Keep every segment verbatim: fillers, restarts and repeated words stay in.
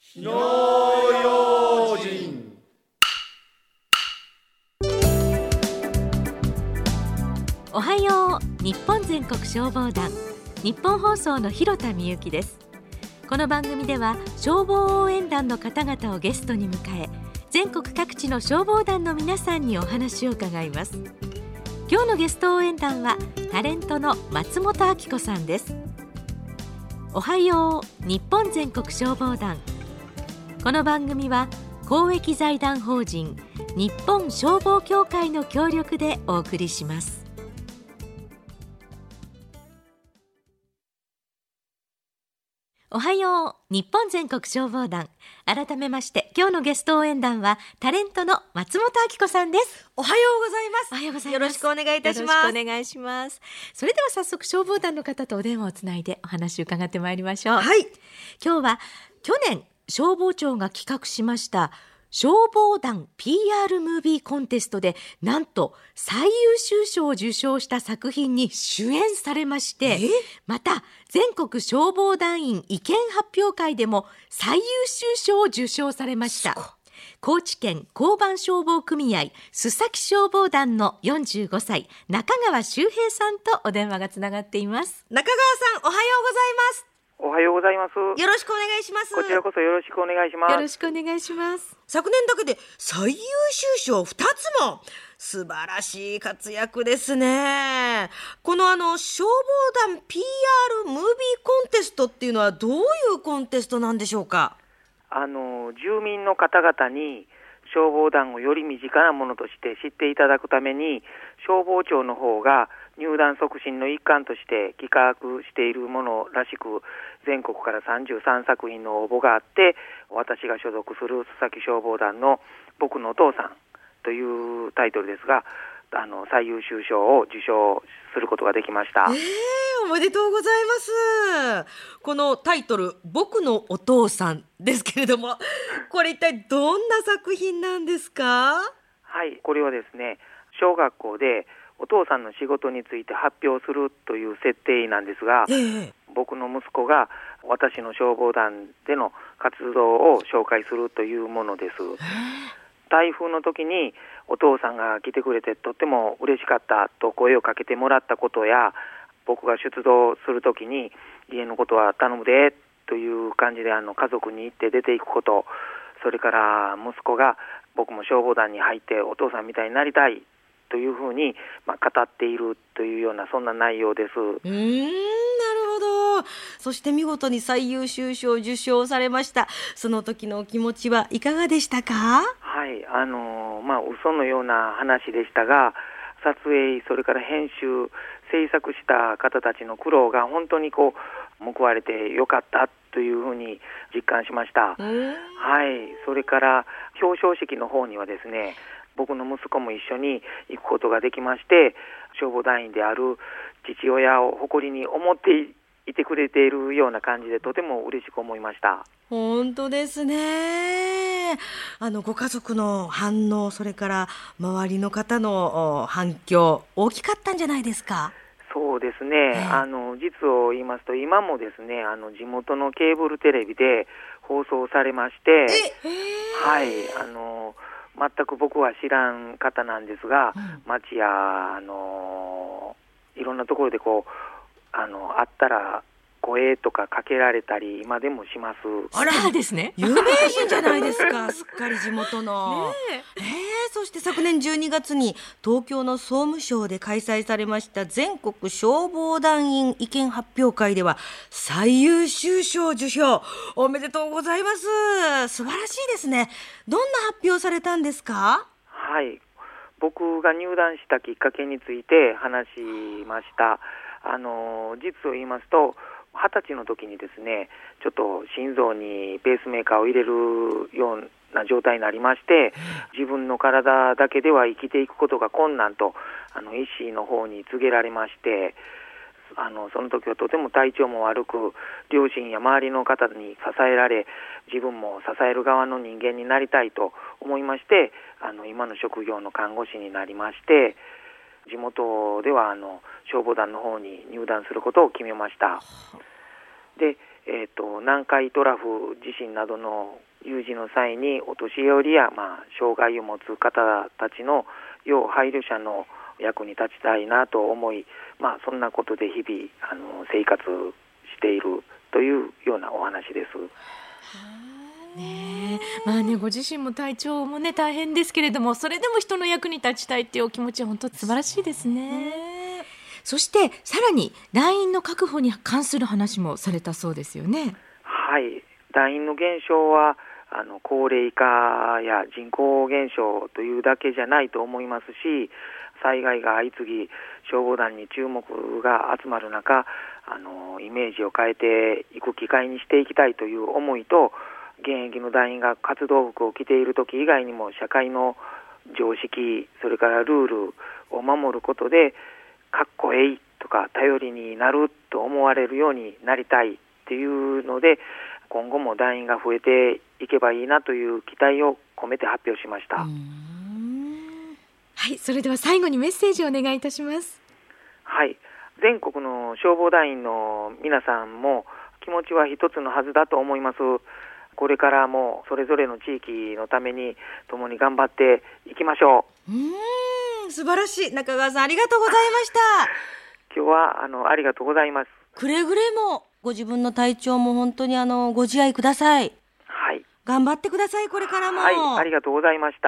火の用心。 おはよう日本全国消防団、日本放送の広田美由です。この番組では消防応援団の方々をゲストに迎え、全国各地の消防団の皆さんにお話を伺います。今日のゲスト応援団はタレントの松本明子さんです。おはよう日本全国消防団。この番組は公益財団法人日本消防協会の協力でお送りします。おはよう日本全国消防団。改めまして今日のゲスト応援団はタレントの松本明子さんです。 おはようございます。 おはようございます。 よろしくお願いいたします。 よろしくお願いします。それでは早速消防団の方とお電話をつないでお話を伺ってまいりましょう。 はい。 今日は去年消防庁が企画しました消防団 ピーアール ムービーコンテストでなんと最優秀賞を受賞した作品に主演されまして、また全国消防団員意見発表会でも最優秀賞を受賞されました。高知県交番消防組合須崎消防団のよんじゅうごさい中川修平さんとお電話がつながっています。 中川さん、おはようございます。 おはようございます。 よろしくお願いします。 こちらこそよろしくお願いします。 よろしくお願いします。 昨年だけで最優秀賞ふたつも、素晴らしい活躍ですね。このあの消防団 ピーアール ムービーコンテストっていうのはどういうコンテストなんでしょうか。 あの住民の方々に消防団をより身近なものとして知っていただくために、消防庁の方が入団促進の一環として企画しているものらしく、全国からさんじゅうさんさく品の応募があって、私が所属する須崎消防団の僕のお父さんというタイトルですが、あの最優秀賞を受賞することができました。 えー、おめでとうございます。このタイトル僕のお父さんですけれども、これ一体どんな作品なんですか？ はい、これはですね、小学校でお父さんの仕事について発表するという設定なんですが、えー、僕の息子が私の消防団での活動を紹介するというものです。台風の時にお父さんが来てくれてとっても嬉しかったと声をかけてもらったことや、僕が出動する時に家のことは頼むでという感じであの家族に行って出ていくこと、それから息子が僕も消防団に入ってお父さんみたいになりたいというふうに、まあ、語っているというようなそんな内容です。うーん、なるほど。そして見事に最優秀賞を受賞されました。その時のお気持ちはいかがでしたか？ はい、あのー、まあ嘘のような話でしたが、撮影それから編集制作した方たちの苦労が本当にこう報われてよかったというふうに実感しました。はい、それから表彰式の方にはですね、僕の息子も一緒に行くことができまして、消防団員である父親を誇りに思っていてくれているような感じでとても嬉しく思いました。 本当ですね。あのご家族の反応、それから周りの方の反響、大きかったんじゃないですか？ そうですね、あの実を言いますと今もですね、あの地元のケーブルテレビで放送されまして、はい、あの全く僕は知らん方なんですが、うん、町やあのいろんなところでこうあの会ったら声とかかけられたり今でもします。 あらですね、 有名人じゃないですか。すっかり地元の、ねええー、そして昨年じゅうにがつに東京の総務省で開催されました全国消防団員意見発表会では最優秀賞受賞、おめでとうございます。素晴らしいですね。どんな発表されたんですか？ はい、僕が入団したきっかけについて話しました。あの実を言いますとはたちの時にですね、ちょっと心臓にペースメーカーを入れるような状態になりまして、自分の体だけでは生きていくことが困難とあの医師の方に告げられまして、あのその時はとても体調も悪く、両親や周りの方に支えられ、自分も支える側の人間になりたいと思いまして、あの今の職業の看護師になりまして、地元ではあの消防団の方に入団することを決めました。で、 えーと、南海トラフ地震などの有事の際にお年寄りや、まあ、障害を持つ方たちの要配慮者の役に立ちたいなと思い、まあ、そんなことで日々あの生活しているというようなお話です。 ねえ、まあね、ご自身も体調もね大変ですけれども、それでも人の役に立ちたいっていうお気持ちは本当素晴らしいですね。そしてさらに団員の確保に関する話もされたそうですよね。 はい、団員の減少はあの高齢化や人口減少というだけじゃないと思いますし、災害が相次ぎ消防団に注目が集まる中、あのイメージを変えていく機会にしていきたいという思いと、現役の団員が活動服を着ている時以外にも社会の常識、それからルールを守ることでかっこええとか頼りになると思われるようになりたいっていうので、今後も団員が増えていけばいいなという期待を込めて発表しました。 はい、それでは最後にメッセージをお願いいたします。 はい、全国の消防団員の皆さんも気持ちは一つのはずだと思います。これからもそれぞれの地域のために共に頑張っていきましょう。 うーん、素晴らしい。中川さん、ありがとうございました。 今日はあのありがとうございます。 くれぐれもご自分の体調も本当にあのご自愛ください。 はい、 頑張ってください。これからも。 はい、ありがとうございました。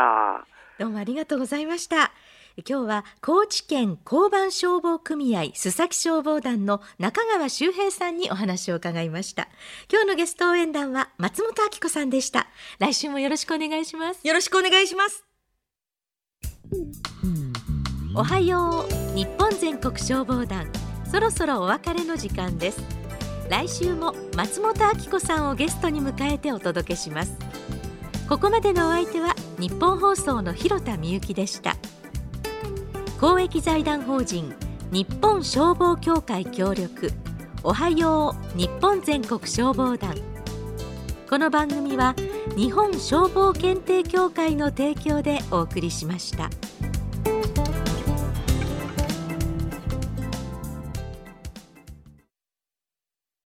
どうもありがとうございました。今日は高知県交番消防組合須崎消防団の中川修平さんにお話を伺いました。今日のゲスト応援団は松本明子さんでした。来週もよろしくお願いします。 よろしくお願いします。 おはよう日本全国消防団、そろそろお別れの時間です。来週も松本明子さんをゲストに迎えてお届けします。ここまでのお相手は日本放送の広田みゆきでした。公益財団法人日本消防協会協力、おはよう日本全国消防団。この番組は日本消防検定協会の提供でお送りしました。